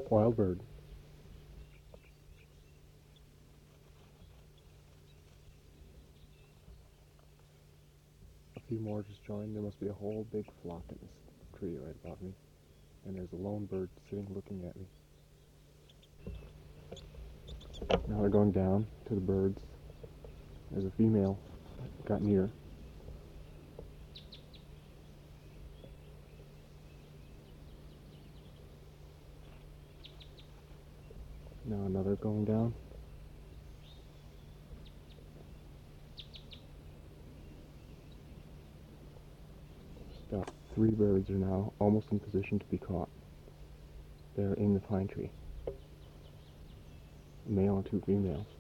Wild bird. A few more just joined. There must be a whole big flock in this tree right above me. And there's a lone bird sitting looking at me. Now they're going down to the birds. There's a female got near. Now another going down. About 3 birds are now almost in position to be caught. They're in the pine tree. A male and 2 females.